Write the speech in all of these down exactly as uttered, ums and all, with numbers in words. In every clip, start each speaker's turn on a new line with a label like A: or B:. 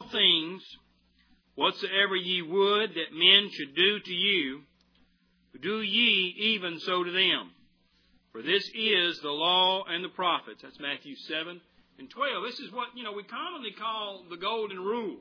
A: things whatsoever ye would that men should do to you, do ye even so to them. For this is the law and the prophets. That's Matthew seven and twelve. This is what, you know, we commonly call the golden rule.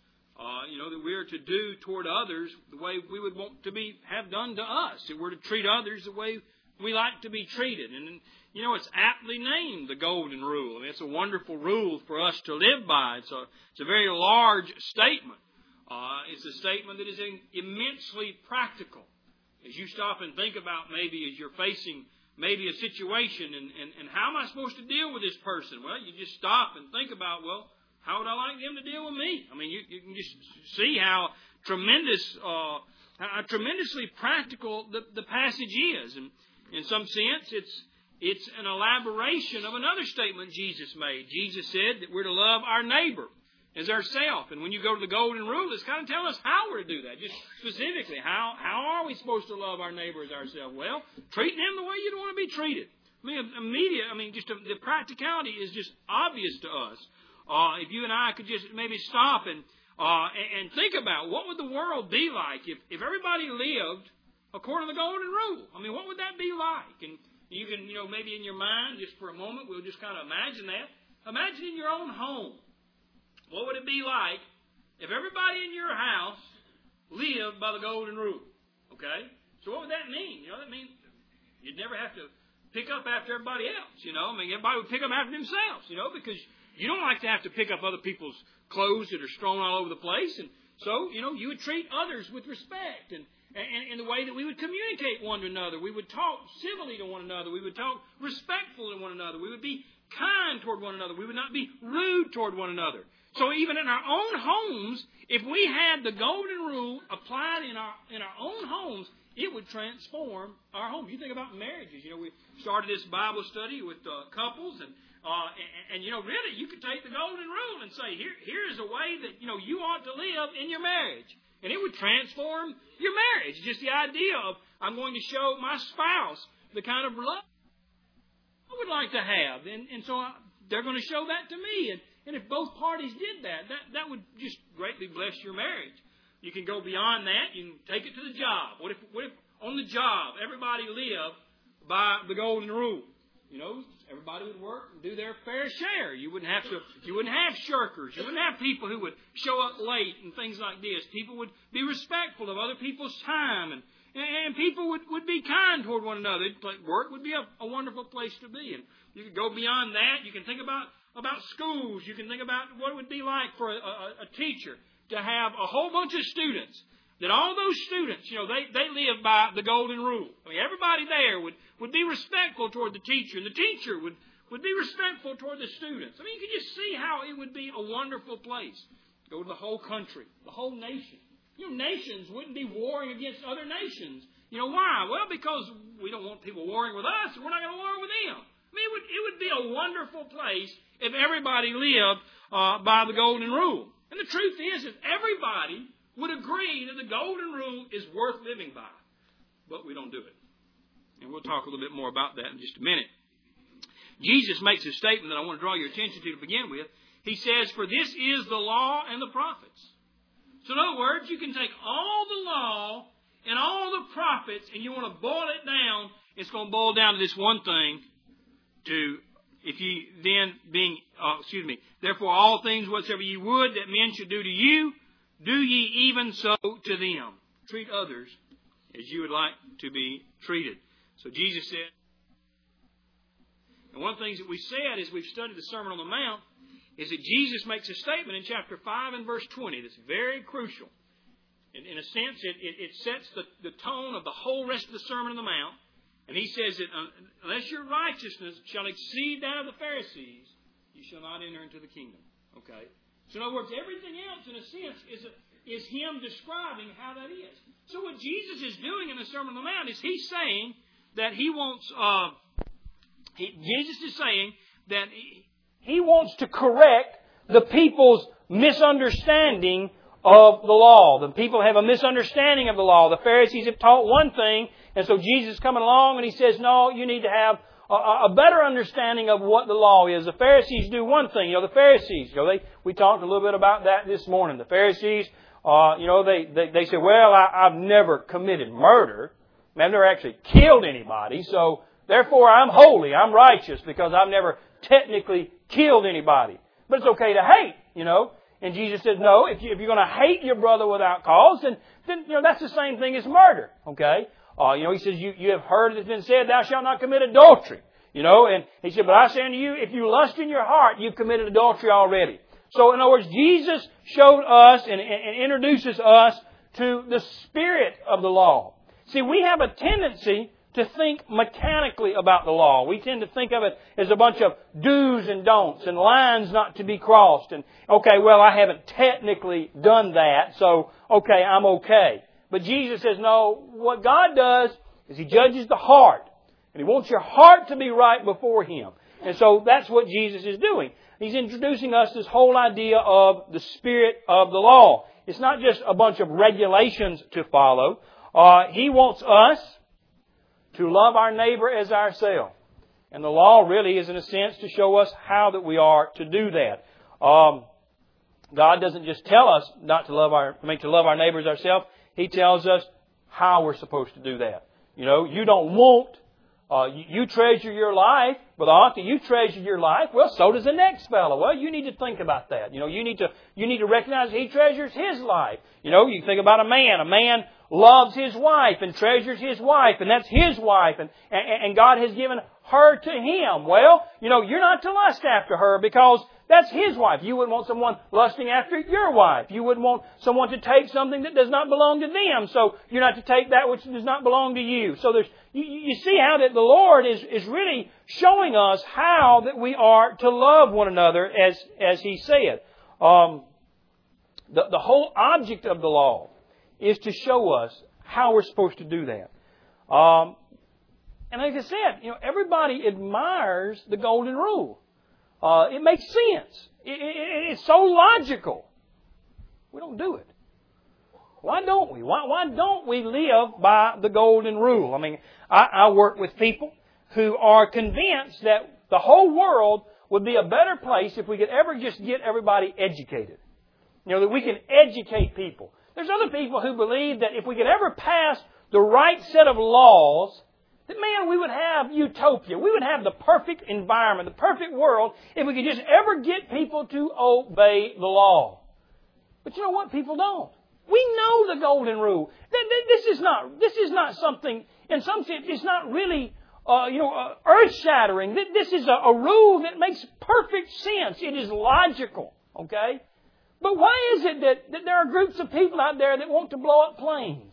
A: Uh, you know, that we are to do toward others the way we would want to be have done to us. That we're to treat others the way we like to be treated. And, you know, it's aptly named the golden rule. I mean, it's a wonderful rule for us to live by. It's a, it's a very large statement. Uh, it's a statement that is immensely practical. As you stop and think about maybe as you're facing maybe a situation and, and, and how am I supposed to deal with this person? Well, you just stop and think about, well, how would I like them to deal with me? I mean, you, you can just see how tremendous, uh, how tremendously practical the, the passage is. And in some sense, it's it's an elaboration of another statement Jesus made. Jesus said that we're to love our neighbor as ourselves. And when you go to the golden rule, it's kind of telling us how we're to do that. Just specifically, how how are we supposed to love our neighbor as ourselves? Well, treat them the way you'd want to be treated. I mean, immediate. I mean, just a, the practicality is just obvious to us. Uh, if you and I could just maybe stop and, uh, and and think about what would the world be like if, if everybody lived according to the golden rule. I mean, what would that be like? And you can, you know, maybe in your mind, just for a moment, we'll just kind of imagine that. Imagine in your own home. What would it be like if everybody in your house lived by the golden rule? Okay? So what would that mean? You know, that means you'd never have to pick up after everybody else. You know, I mean, everybody would pick up after themselves, you know, because you don't like to have to pick up other people's clothes that are strewn all over the place. And so, you know, you would treat others with respect and, and in the way that we would communicate one to another. We would talk civilly to one another. We would talk respectfully to one another. We would be kind toward one another. We would not be rude toward one another. So even in our own homes, if we had the golden rule applied in our in our own homes, it would transform our home. You think about marriages. You know, we started this Bible study with uh, couples and Uh, and, and, you know, really, you could take the golden rule and say, here, here is a way that, you know, you ought to live in your marriage. And it would transform your marriage. Just the idea of, I'm going to show my spouse the kind of love I would like to have. And, and so I, they're going to show that to me. And, and if both parties did that, that, that would just greatly bless your marriage. You can go beyond that. You can take it to the job. What if, what if on the job, everybody lived by the golden rule? You know, everybody would work and do their fair share. You wouldn't have to. You wouldn't have shirkers. You wouldn't have people who would show up late and things like this. People would be respectful of other people's time, and and people would, would be kind toward one another. Work would be a, a wonderful place to be. And you could go beyond that. You can think about about schools. You can think about what it would be like for a, a, a teacher to have a whole bunch of students. That all those students, you know, they, they live by the golden rule. I mean, everybody there would, would be respectful toward the teacher, and the teacher would, would be respectful toward the students. I mean, you can just see how it would be a wonderful place. Go to the whole country, the whole nation. You know, nations wouldn't be warring against other nations. You know, why? Well, because we don't want people warring with us, and we're not going to war with them. I mean, it would, it would be a wonderful place if everybody lived uh, by the golden rule. And the truth is, if everybody would agree that the golden rule is worth living by. But we don't do it. And we'll talk a little bit more about that in just a minute. Jesus makes a statement that I want to draw your attention to to begin with. He says, for this is the law and the prophets. So in other words, you can take all the law and all the prophets and you want to boil it down. It's going to boil down to this one thing. To, if you then being, uh, excuse me, therefore all things whatsoever ye would that men should do to you, do ye even so to them. Treat others as you would like to be treated. So Jesus said, and one of the things that we said as we've studied the Sermon on the Mount is that Jesus makes a statement in chapter five and verse twenty that's very crucial. In, in a sense, it, it, it sets the, the tone of the whole rest of the Sermon on the Mount. And he says that unless your righteousness shall exceed that of the Pharisees, you shall not enter into the kingdom. Okay? So in other words, everything else, in a sense, is a, is Him describing how that is. So what Jesus is doing in the Sermon on the Mount is He's saying that He wants, uh, he, Jesus is saying that he, he wants to correct the people's misunderstanding of the law. The people have a misunderstanding of the law. The Pharisees have taught one thing, and so Jesus is coming along and He says, no, you need to have
B: a, a better understanding of what the law is. The Pharisees do one thing. You know, the Pharisees, you know, they, we talked a little bit about that this morning. The Pharisees, uh, you know, they, they, they say, well, I, I've never committed murder. I've never actually killed anybody, so therefore I'm holy, I'm righteous, because I've never technically killed anybody. But it's okay to hate, you know. And Jesus says, no, if, you, if you're going to hate your brother without cause, then, then you know that's the same thing as murder, okay? Uh, you know, He says, you, you have heard it has been said, thou shalt not commit adultery. You know, and He said, but I say unto you, if you lust in your heart, you've committed adultery already. So in other words, Jesus showed us and, and, and introduces us to the spirit of the law. See, we have a tendency to think mechanically about the law. We tend to think of it as a bunch of do's and don'ts and lines not to be crossed. And, okay, well, I haven't technically done that, so, okay, I'm okay. But Jesus says, no, what God does is He judges the heart. And He wants your heart to be right before Him. And so that's what Jesus is doing. He's introducing us this whole idea of the spirit of the law. It's not just a bunch of regulations to follow. Uh, he wants us to love our neighbor as ourselves. And the law really is, in a sense, to show us how that we are to do that. Um, God doesn't just tell us not to love our, I mean, to love our neighbors ourselves. He tells us how we're supposed to do that. You know, you don't want, uh, you, you treasure your life, Brother Arthur, you treasure your life. Well, so does the next fellow. Well, you need to think about that. You know, you need to, you need to recognize he treasures his life. You know, you think about a man. A man loves his wife and treasures his wife, and that's his wife, and, and, and God has given her to him. Well, you know, you're not to lust after her because that's his wife. You wouldn't want someone lusting after your wife. You wouldn't want someone to take something that does not belong to them. So you're not to take that which does not belong to you. So there's, you, you see how that the Lord is, is really showing us how that we are to love one another as, as He said. Um, the, the whole object of the law is to show us how we're supposed to do that. Um, and like I said, you know, everybody admires the golden rule. Uh, it makes sense. It, it, it's so logical. We don't do it. Why don't we? Why, why don't we live by the golden rule? I mean, I, I work with people who are convinced that the whole world would be a better place if we could ever just get everybody educated. You know, that we can educate people. There's other people who believe that if we could ever pass the right set of laws, that, man, we would have utopia. We would have the perfect environment, the perfect world, if we could just ever get people to obey the law. But you know what? People don't. We know the golden rule. This is not, this is not something, in some sense, it's not really, uh, you know, uh, earth-shattering. This is a, a rule that makes perfect sense. It is logical, okay? But why is it that, that there are groups of people out there that want to blow up planes?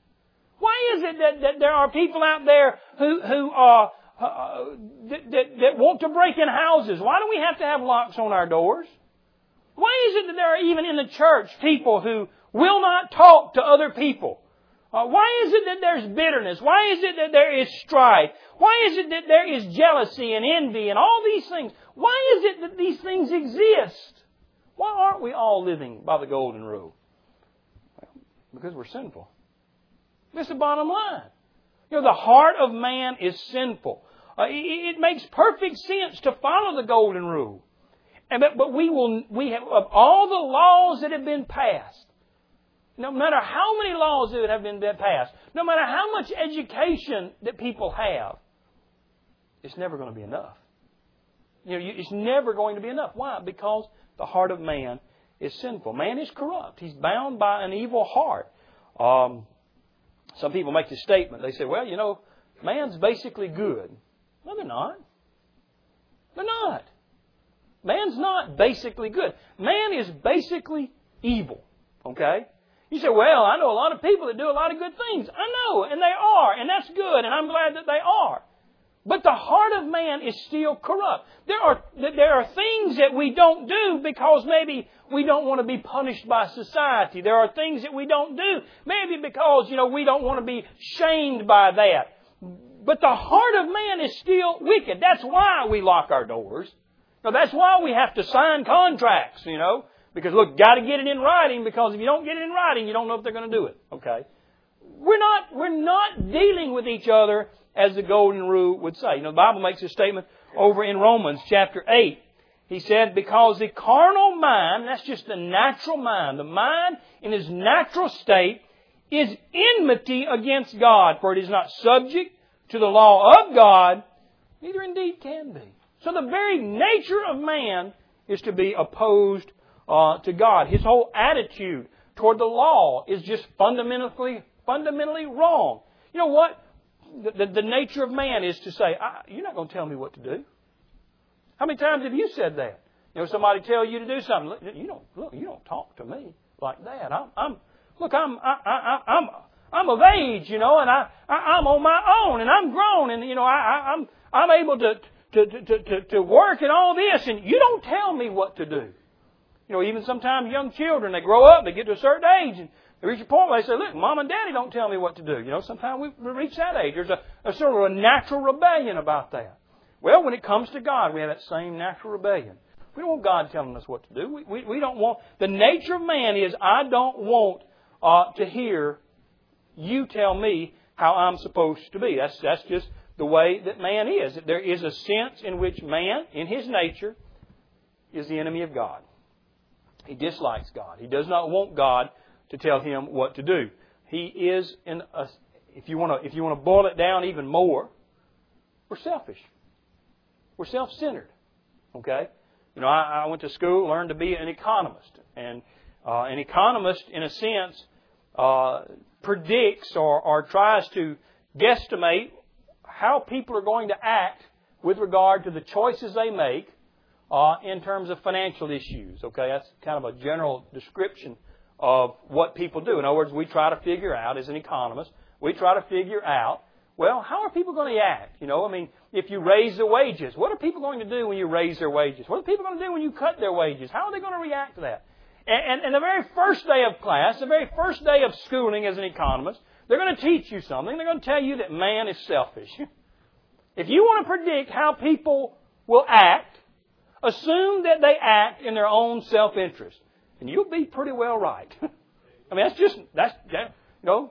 B: Why is it that, that there are people out there who, who uh, uh, that, that, that want to break in houses? Why do we have to have locks on our doors? Why is it that there are even in the church people who will not talk to other people? Uh, why is it that there's bitterness? Why is it that there is strife? Why is it that there is jealousy and envy and all these things? Why is it that these things exist? Why aren't we all living by the golden rule? Well, because we're sinful. That's the bottom line. You know, the heart of man is sinful. Uh, it, it makes perfect sense to follow the golden rule. And but, but we will we have of all the laws that have been passed, no matter how many laws that have been passed, no matter how much education that people have, it's never going to be enough. You know, it's never going to be enough. Why? Because the heart of man is sinful. Man is corrupt. He's bound by an evil heart. Um, some people make the statement. They say, well, you know, man's basically good. No, they're not. They're not. Man's not basically good. Man is basically evil. Okay? You say, well, I know a lot of people that do a lot of good things. I know, and they are, and that's good, and I'm glad that they are. But the heart of man is still corrupt. There are, there are things that we don't do because maybe we don't want to be punished by society. There are things that we don't do maybe because, you know, we don't want to be shamed by that. But the heart of man is still wicked. That's why we lock our doors. Now, that's why we have to sign contracts, you know. Because, look, got to get it in writing, because if you don't get it in writing, you don't know if they're going to do it. Okay? We're not, we're not dealing with each other as the golden rule would say. You know, the Bible makes a statement over in Romans chapter eight. He said, because the carnal mind, that's just the natural mind, the mind in his natural state is enmity against God, for it is not subject to the law of God, neither indeed can be. So the very nature of man is to be opposed uh, to God. His whole attitude toward the law is just fundamentally, fundamentally wrong. You know what? The, the, the nature of man is to say, I, you're not going to tell me what to do. How many times have you said that? You know, somebody tell you to do something. You don't look. You don't talk to me like that. I'm. I'm look. I'm. I, I, I'm. I'm of age. You know, and I, I. I'm on my own, and I'm grown, and you know, I. I I'm. I'm able to to, to to to work and all this, and you don't tell me what to do. You know, even sometimes young children, they grow up, they get to a certain age, and they reach a point where they say, "Look, Mom and Daddy don't tell me what to do." You know, sometimes we, we reach that age. There's a, a sort of a natural rebellion about that. Well, when it comes to God, we have that same natural rebellion. We don't want God telling us what to do. We, we, we don't want... The nature of man is, I don't want uh, to hear you tell me how I'm supposed to be. That's, that's just the way that man is. There is a sense in which man, in his nature, is the enemy of God. He dislikes God. He does not want God to tell him what to do. He is, in a, if you want to, if you want to boil it down even more, we're selfish. We're self-centered, okay? You know, I, I went to school, learned to be an economist. And uh, an economist, in a sense, uh, predicts or, or tries to guesstimate how people are going to act with regard to the choices they make uh, in terms of financial issues, okay? That's kind of a general description of what people do. In other words, we try to figure out, as an economist, we try to figure out, well, how are people going to act? You know, I mean, if you raise the wages, what are people going to do when you raise their wages? What are people going to do when you cut their wages? How are they going to react to that? And, and, and the very first day of class, the very first day of schooling as an economist, they're going to teach you something. They're going to tell you that man is selfish. If you want to predict how people will act, assume that they act in their own self-interest. And you'll be pretty well right. I mean, that's just, that's, that, you know,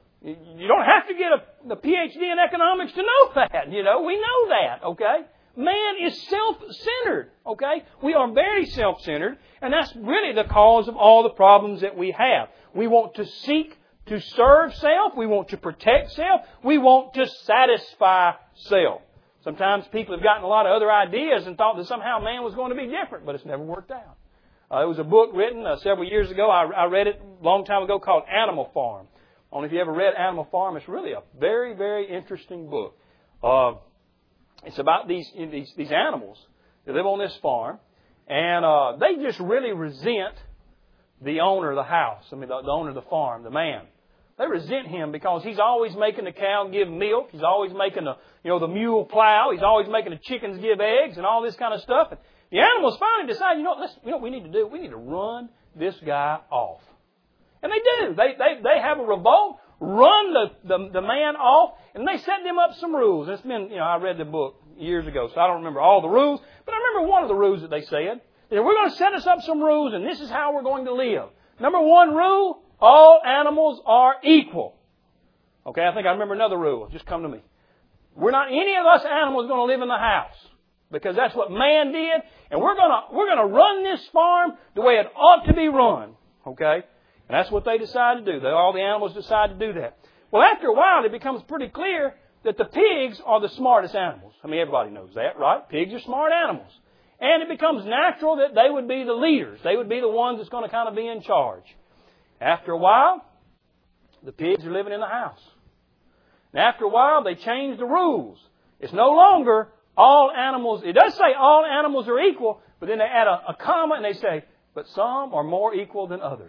B: you don't have to get a, a P H D in economics to know that. You know, we know that, okay? Man is self-centered, okay? We are very self-centered, and that's really the cause of all the problems that we have. We want to seek to serve self. We want to protect self. We want to satisfy self. Sometimes people have gotten a lot of other ideas and thought that somehow man was going to be different, but it's never worked out. Uh, there was a book written uh, several years ago. I, I read it a long time ago called Animal Farm. I don't know if you ever read Animal Farm. It's really a very, very interesting book. Uh, it's about these, these these animals that live on this farm, and uh, they just really resent the owner of the house. I mean, the, the owner of the farm, the man. They resent him because he's always making the cow give milk. He's always making the you know the mule plow. He's always making the chickens give eggs and all this kind of stuff. And the animals finally decide, you know, let's, you know what we need to do? We need to run this guy off. And they do. They they they have a revolt, run the, the, the man off, and they set them up some rules. It's been, you know, I read the book years ago, so I don't remember all the rules, but I remember one of the rules that they said. They said, we're going to set us up some rules, and this is how we're going to live. Number one rule, all animals are equal. Okay, I think I remember another rule. Just come to me. We're not, any of us animals going to live in the house, because that's what man did, and we're going to, we're going to run this farm the way it ought to be run. Okay? And that's what they decide to do. They, all the animals decide to do that. Well, after a while, it becomes pretty clear that the pigs are the smartest animals. I mean, everybody knows that, right? Pigs are smart animals. And it becomes natural that they would be the leaders. They would be the ones that's going to kind of be in charge. After a while, the pigs are living in the house. And after a while, they change the rules. It's no longer all animals. It does say all animals are equal, but then they add a, a comma and they say, but some are more equal than others.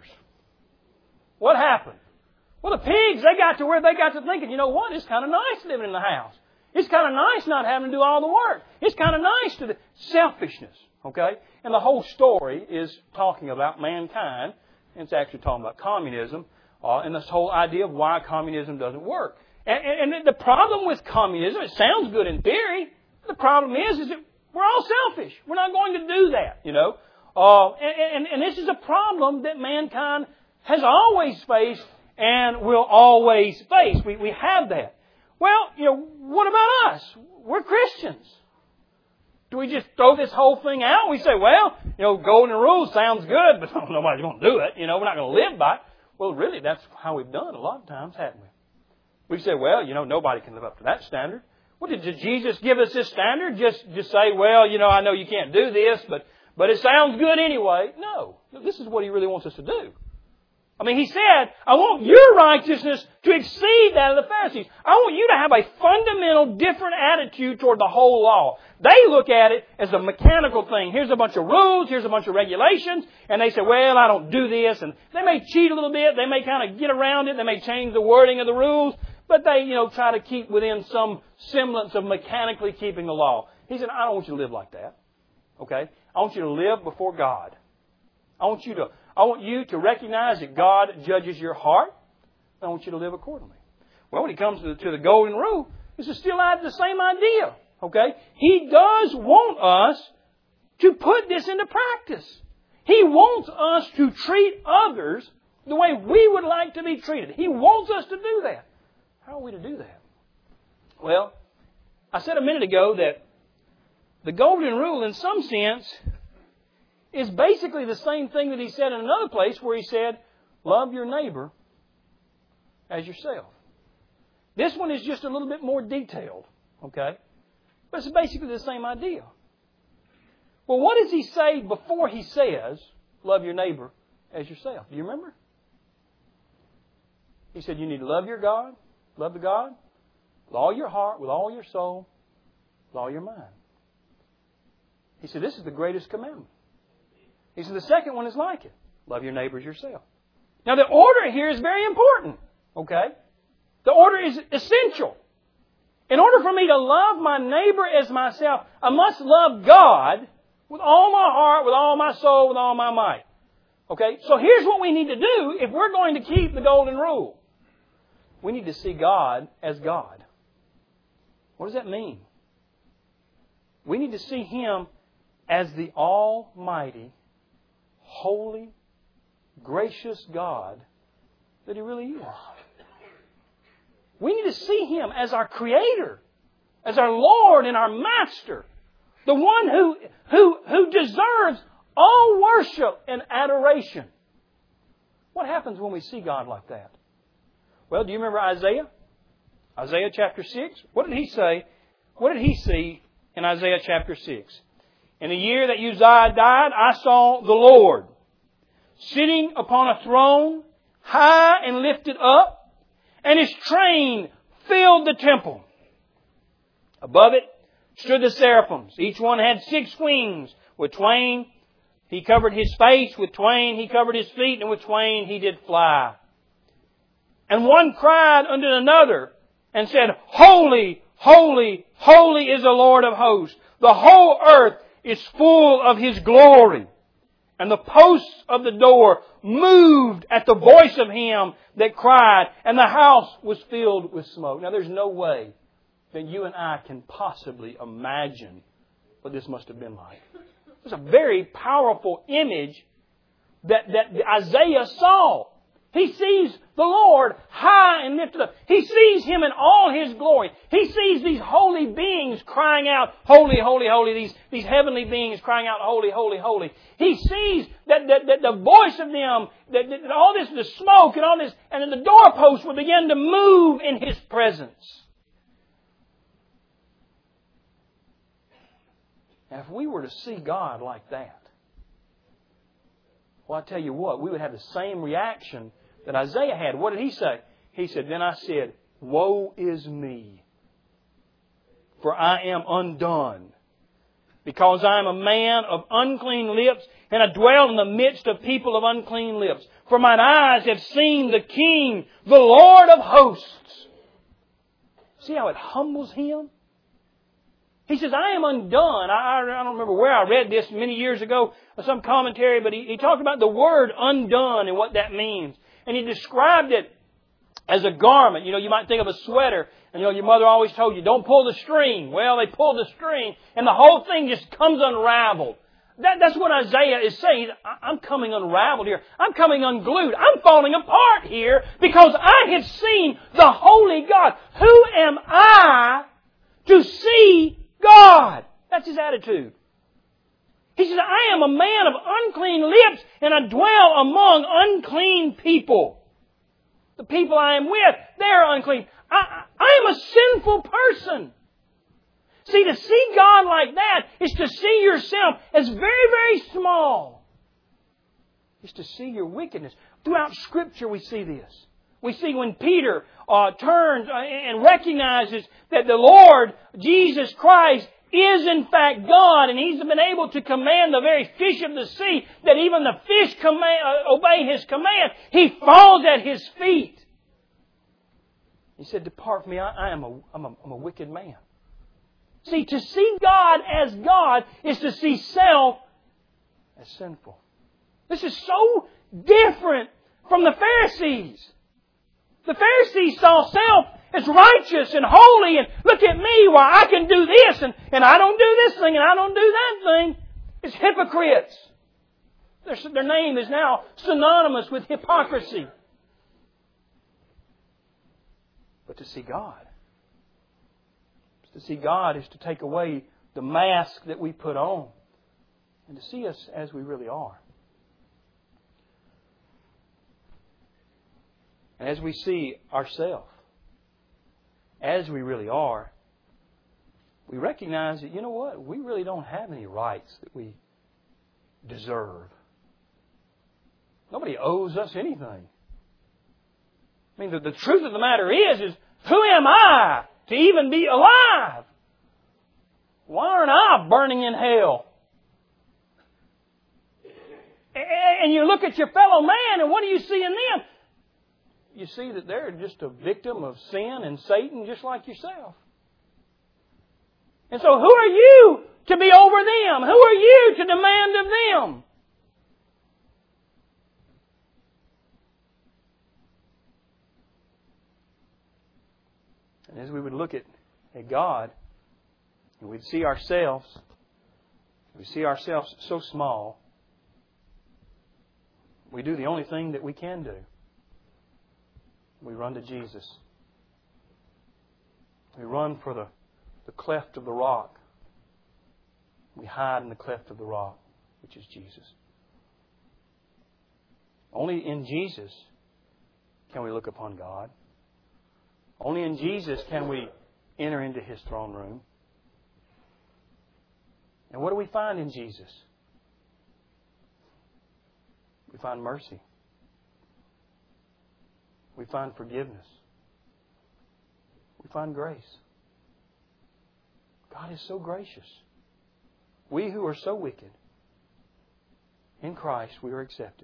B: What happened? Well, the pigs, they got to where they got to thinking, you know what? It's kind of nice living in the house. It's kind of nice not having to do all the work. It's kind of nice to the selfishness, okay? And the whole story is talking about mankind. And it's actually talking about communism uh, and this whole idea of why communism doesn't work. And, and, and the problem with communism, it sounds good in theory. The problem is, is that we're all selfish. We're not going to do that, you know. Uh, and, and, and this is a problem that mankind has always faced and will always face. We, we have that. Well, you know, what about us? We're Christians. Do we just throw this whole thing out? We say, well, you know, golden rule sounds good, but nobody's going to do it. You know, we're not going to live by it. Well, really, that's how we've done a lot of times, haven't we? We say, well, you know, nobody can live up to that standard. Well, did Jesus give us this standard? Just, just say, well, you know, I know you can't do this, but, but it sounds good anyway. No. This is what He really wants us to do. I mean, He said, I want your righteousness to exceed that of the Pharisees. I want you to have a fundamental different attitude toward the whole law. They look at it as a mechanical thing. Here's a bunch of rules, here's a bunch of regulations, and they say, well, I don't do this. And they may cheat a little bit, they may kind of get around it, they may change the wording of the rules, but they, you know, try to keep within some semblance of mechanically keeping the law. He said, I don't want you to live like that. Okay? I want you to live before God. I want you to I want you to recognize that God judges your heart. I want you to live accordingly. Well, when it comes to the, to the golden rule, this is still the same idea. Okay? He does want us to put this into practice. He wants us to treat others the way we would like to be treated. He wants us to do that. How are we to do that? Well, I said a minute ago that the golden rule, in some sense, is basically the same thing that He said in another place where He said, love your neighbor as yourself. This one is just a little bit more detailed, okay? But it's basically the same idea. Well, what does He say before He says, love your neighbor as yourself? Do you remember? He said you need to love your God, love the God, with all your heart, with all your soul, with all your mind. He said this is the greatest commandment. He said the second one is like it. Love your neighbor as yourself. Now the order here is very important. Okay? The order is essential. In order for me to love my neighbor as myself, I must love God with all my heart, with all my soul, with all my might. Okay? So here's what we need to do if we're going to keep the golden rule. We need to see God as God. What does that mean? We need to see Him as the Almighty, holy, gracious God that He really is. We need to see Him as our Creator, as our Lord and our Master, the one who, who, who deserves all worship and adoration. What happens when we see God like that? Well, do you remember Isaiah? Isaiah chapter six? What did he say? What did he see in Isaiah chapter six? In the year that Uzziah died, I saw the Lord sitting upon a throne, high and lifted up, and His train filled the temple. Above it stood the seraphims. Each one had six wings. With twain He covered His face, with twain He covered His feet, and with twain He did fly. And one cried unto another and said, Holy, holy, holy is the Lord of hosts. The whole earth is full of His glory. And the posts of the door moved at the voice of Him that cried, and the house was filled with smoke. Now there's no way that you and I can possibly imagine what this must have been like. It's a very powerful image that, that Isaiah saw. He sees the Lord high and lifted up. He sees Him in all His glory. He sees these holy beings crying out, Holy, holy, holy. These, these heavenly beings crying out, Holy, holy, holy. He sees that, that, that the voice of them, that, that all this, the smoke and all this, and then the doorposts will begin to move in His presence. Now, if we were to see God like that, well, I tell you what, we would have the same reaction that Isaiah had. What did he say? He said, Then I said, Woe is me, for I am undone, because I am a man of unclean lips, and I dwell in the midst of people of unclean lips. For mine eyes have seen the King, the Lord of hosts. See how it humbles him? He says, I am undone. I, I don't remember where I read this many years ago, some commentary, but he, he talked about the word undone and what that means. And he described it as a garment. You know, you might think of a sweater, and you know, your mother always told you, don't pull the string. Well, they pulled the string, and the whole thing just comes unraveled. That, that's what Isaiah is saying. I'm coming unraveled here. I'm coming unglued. I'm falling apart here because I have seen the Holy God. Who am I to see God? That's his attitude. He says, I am a man of unclean lips and I dwell among unclean people. The people I am with, they're unclean. I, I am a sinful person. See, to see God like that is to see yourself as very, very small. It's to see your wickedness. Throughout Scripture we see this. We see when Peter uh, turns and recognizes that the Lord, Jesus Christ, is in fact God, and He's been able to command the very fish of the sea, that even the fish command, uh, obey His command. He falls at His feet. He said, depart from me, I, I am a, I'm a, I'm a wicked man. See, to see God as God is to see self as sinful. This is so different from the Pharisees. The Pharisees saw self as righteous and holy, and look at me, why I can do this, and, and I don't do this thing, and I don't do that thing. It's hypocrites. Their, their name is now synonymous with hypocrisy. But to see God, to see God is to take away the mask that we put on and to see us as we really are. And as we see ourselves as we really are, we recognize that, you know what, we really don't have any rights that we deserve. Nobody owes us anything. I mean, the, the truth of the matter is, is who am I to even be alive? Why aren't I burning in hell? And you look at your fellow man, and what do you see in them? You see that they're just a victim of sin and Satan, just like yourself. And so who are you to be over them? Who are you to demand of them? And as we would look at, at God, and we'd see ourselves, we see ourselves so small, we do the only thing that we can do. We run to Jesus. We run for the, the cleft of the rock. We hide in the cleft of the rock, which is Jesus. Only in Jesus can we look upon God. Only in Jesus can we enter into His throne room. And what do we find in Jesus? We find mercy. We find forgiveness. We find grace. God is so gracious. We who are so wicked, in Christ we are accepted.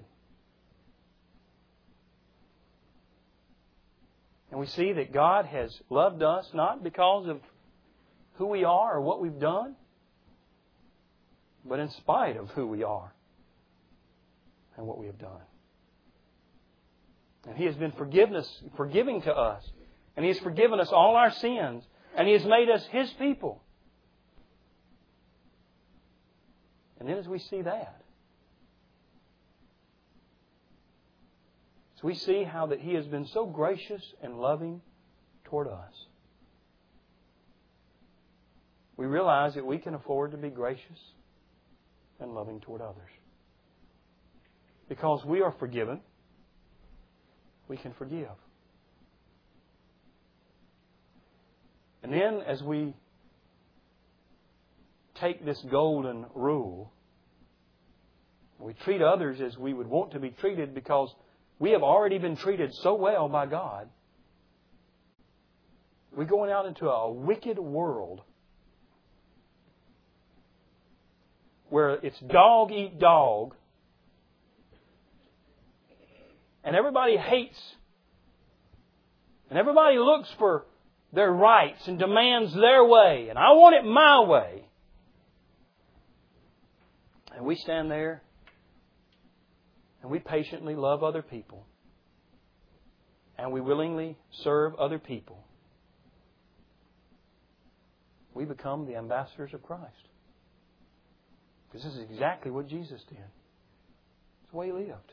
B: And we see that God has loved us not because of who we are or what we've done, but in spite of who we are and what we have done. And He has been forgiveness, forgiving to us. And He has forgiven us all our sins. And He has made us His people. And then as we see that, as we see how that He has been so gracious and loving toward us, we realize that we can afford to be gracious and loving toward others. Because we are forgiven, we can forgive. And then as we take this golden rule, we treat others as we would want to be treated because we have already been treated so well by God. We're going out into a wicked world where it's dog eat dog, and everybody hates, and everybody looks for their rights and demands their way, and I want it my way. And we stand there and we patiently love other people, and we willingly serve other people. We become the ambassadors of Christ. Because this is exactly what Jesus did. It's the way He lived.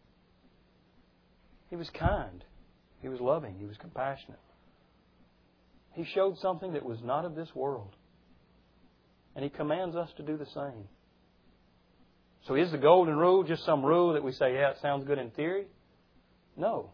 B: He was kind. He was loving. He was compassionate. He showed something that was not of this world. And He commands us to do the same. So is the golden rule just some rule that we say, yeah, it sounds good in theory? No.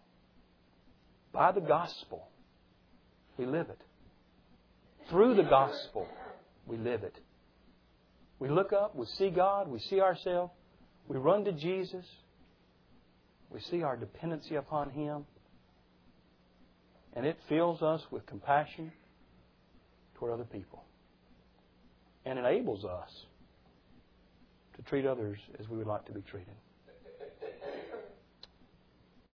B: By the gospel, we live it. Through the gospel, we live it. We look up, we see God, we see ourselves, we run to Jesus, we see our dependency upon Him, and it fills us with compassion toward other people and enables us to treat others as we would like to be treated.